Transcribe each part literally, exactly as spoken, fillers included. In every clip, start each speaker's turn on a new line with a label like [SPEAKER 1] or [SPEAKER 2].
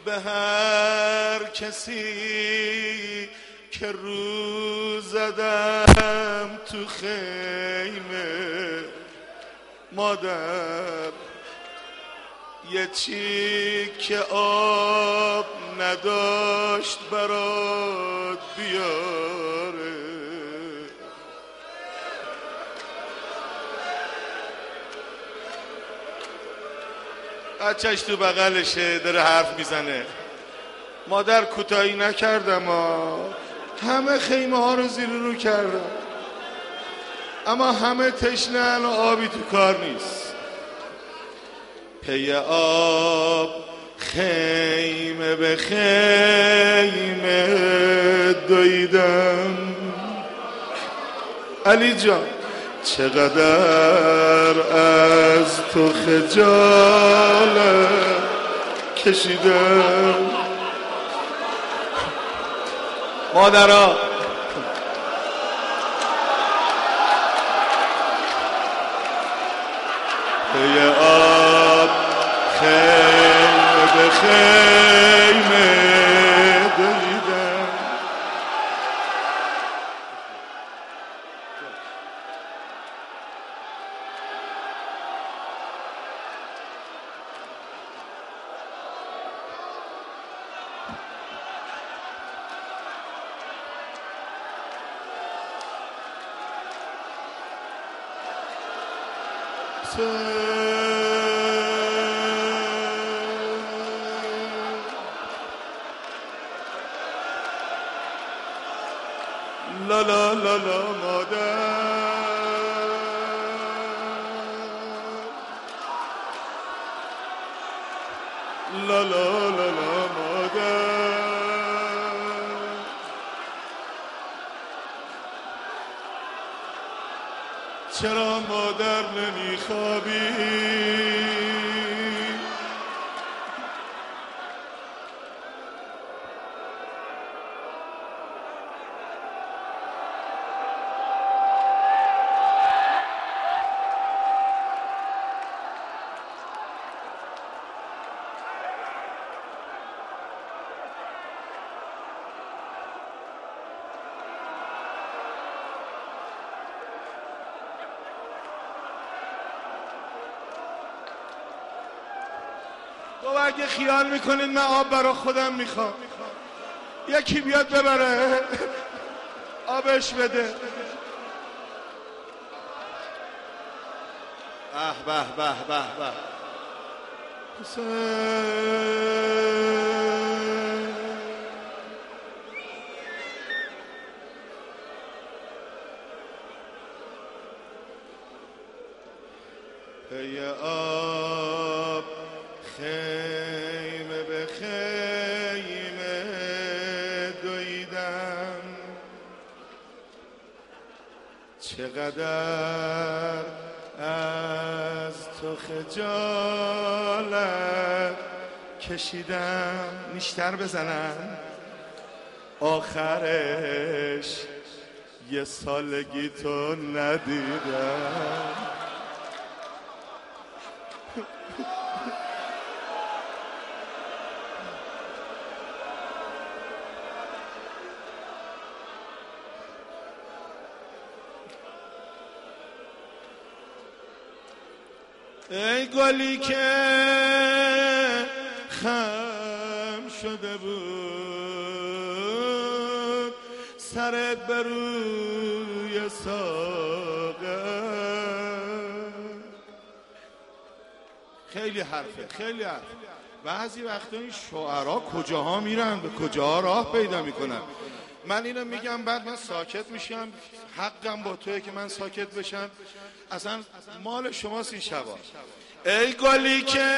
[SPEAKER 1] به هر کسی که رو زدم تو خیمه مادر، یه چیک آب نداشت برات بیاره. بچهش تو بغلشه داره حرف میزنه. مادر کوتاهی نکردم ها، همه خیمه ها رو زیر رو کردم، اما همه تشنه‌ن و آبی تو کار نیست. پی آب خیمه به خیمه دویدم. علی جان چقدر از تو خجالت کشیدم. مادرها پی آب خیمه به خیمه دویدم. لا لا لا لا مادر، لا لا لا لا مادر، چرا مادر نمیخوابی؟ تو اگه خیال میکنید من آب برا خودم میخوام، یکی بیاد ببره آبش بده. به به به به به پی آب خیمه به خیمه دویدم. چقدر از تو خجالت کشیدم. نیشتر بزنم آخرش یه سالگی تو ندیدم. ای گلی که خم شده بود سرت بر روی ساقه. خیلی حرفه، خیلی حرف. بعضی وقتا این شعرها کجاها میرن، به کجاها راه پیدا میکنن. من اینو میگم بعد من ساکت میشم، حقم با توئه که من ساکت بشم. اصلا مال شماست این شبا. ای گلی که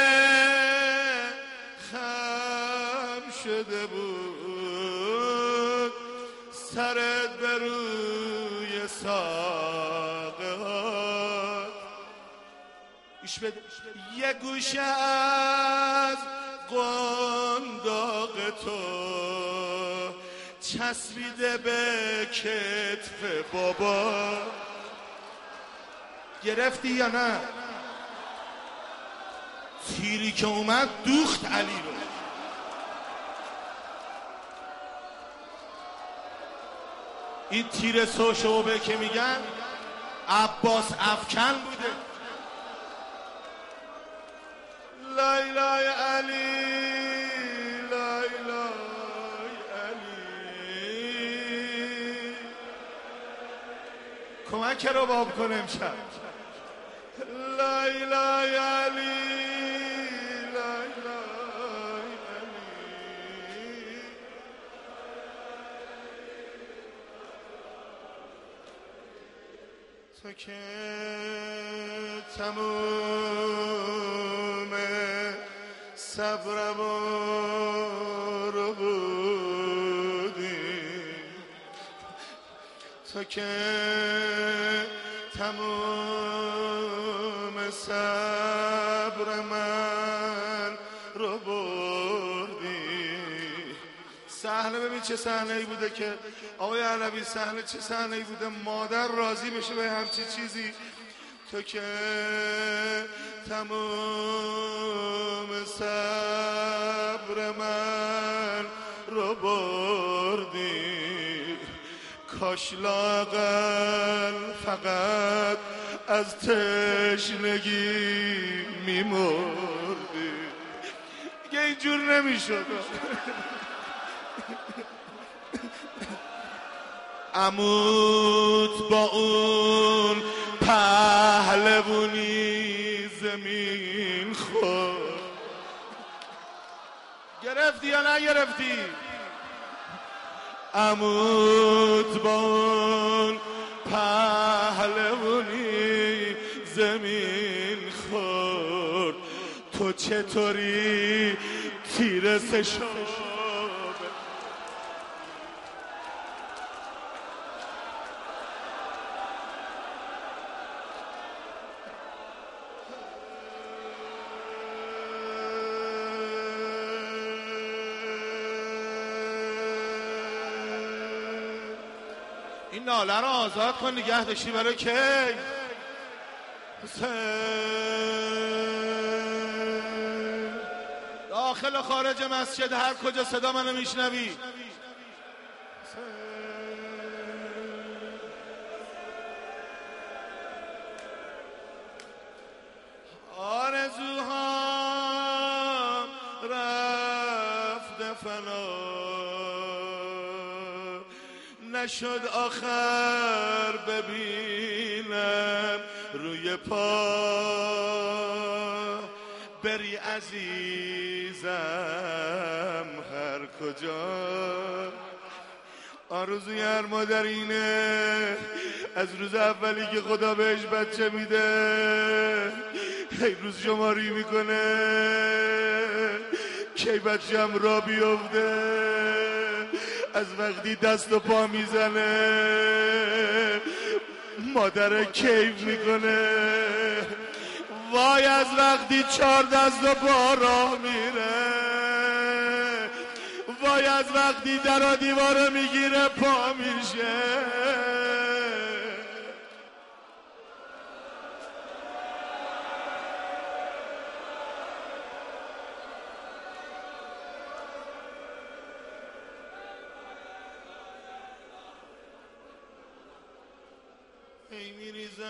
[SPEAKER 1] خم شده بود سرت بر روی ساقه ها، ایش بده یه گوشه از قنداق تو چسبیده به کتف بابا. گرفتی یا نه؟ تیری که اومد دوخت علی رو. این تیر سوشوبه که میگن عباس افکن بوده. لا اله علی لا اله علی کمک رو باب کنه امشب. لا اله علی لا اله علی تو که تموم صبرم رو بودی، تو که تموم صبر من رو بردی. صحنه ببین چه صحنه ای بوده که آقای علوی، صحنه چه صحنه ای بوده مادر راضی بشه به همچی چیزی. تو که تمام صبر من رو بردی، کاش لااقل فقط از تشنگی میمردی. دیگه اینجور نمیشد. عمود با اون پهلوونی زمین خورد. گرفتی یا نگرفتی؟ عمود با اون پهلوونی زمین خورد، تو چطوری تیر سشو این ناله رو آزاد کن نگه داشتی برای کی؟ حسین داخل و خارج مسجد هر کجا صدا منو میشنوی، آرزوها رفت فنا نشد آخر ببینم روی پا بری عزیزم هر کجا. آرزوی هر مادر اینه از روز اولی که خدا بهش بچه میده هی روز شماری میکنه کی بچه‌م را بیفته. از وقتی دست و پا میزنه مادر کیف میکنه. وای از وقتی چهار دست و پا راه میره، وای از وقتی در و دیواره میگیره پا میشه. ای میریزم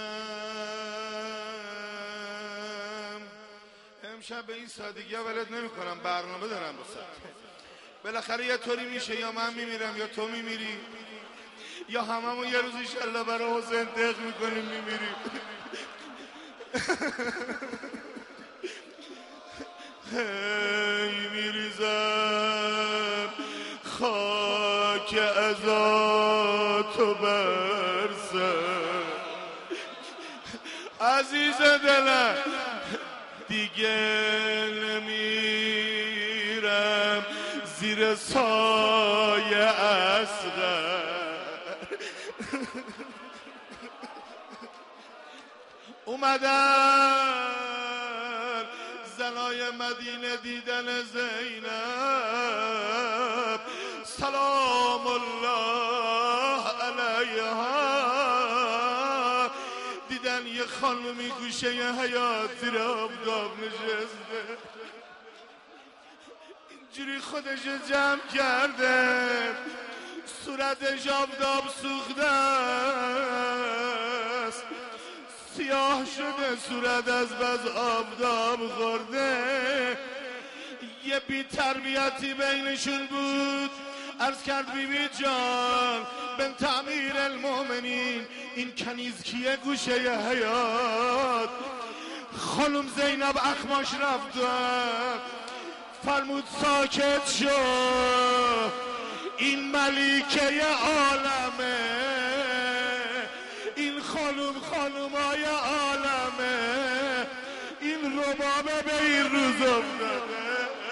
[SPEAKER 1] امشب به این سادگی ها ولد نمی کنم، برنامه دارم بسید. بالاخره یه طوری میشه یا من میمیرم یا تو میمیری یا هممون یه روز انشالله برای حسین دق میکنیم میمیریم. ای میریزم خاک عزاتو برسم عزیز دلم، دیگه نمیرم زیر سایه اصغر. اومدن زنای مدینه دیدن زینب سلام الله علیها، دیدن یه خانمی گوشه یه حیاط زیر آفتاب نشسته اینجوری خودشو جمع کرده صورتش آفتاب سوخته است، سیاه شده صورت از بس آفتاب خورده. یه بی تربیتی بینشون بود، عرض کرد بی بی جان بنت امیر المؤمنین این کنیز کیه گوشه حیات؟ خانم زینب اخماش رفتن، فرمود ساکت شو، این ملیکه عالمه، این خانم خانمای عالمه، این ربابه به این روز افتاده.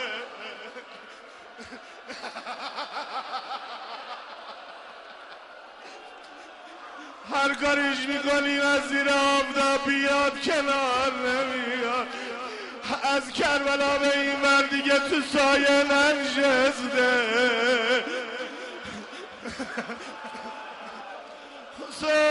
[SPEAKER 1] هر کاریش میکنیم از زیر آفتاب بیاد کنار نمیاد. از کربلا به این ور دیگه تو سایه ننشسته. حسین